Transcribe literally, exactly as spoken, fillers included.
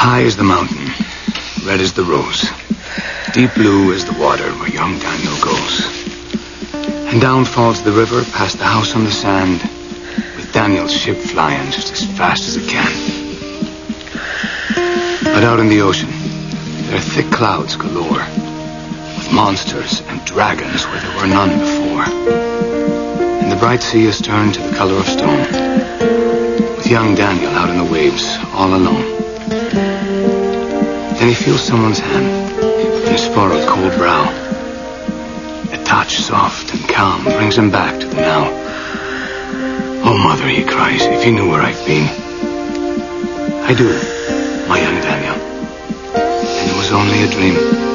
High as the mountain, red as the rose, deep blue as the water where young Daniel goes. And down falls the river past the house on the sand, with Daniel's ship flying just as fast as it can. But out in the ocean, there are thick clouds galore, with monsters and dragons where there were none before. And the bright sea is turned to the color of stone, with young Daniel out in the waves all alone. Then he feels someone's hand on his furrowed cold brow. A touch soft and calm brings him back to the now. Oh, mother, he cries, if you knew where I've been. I do, my young Daniel. And it was only a dream.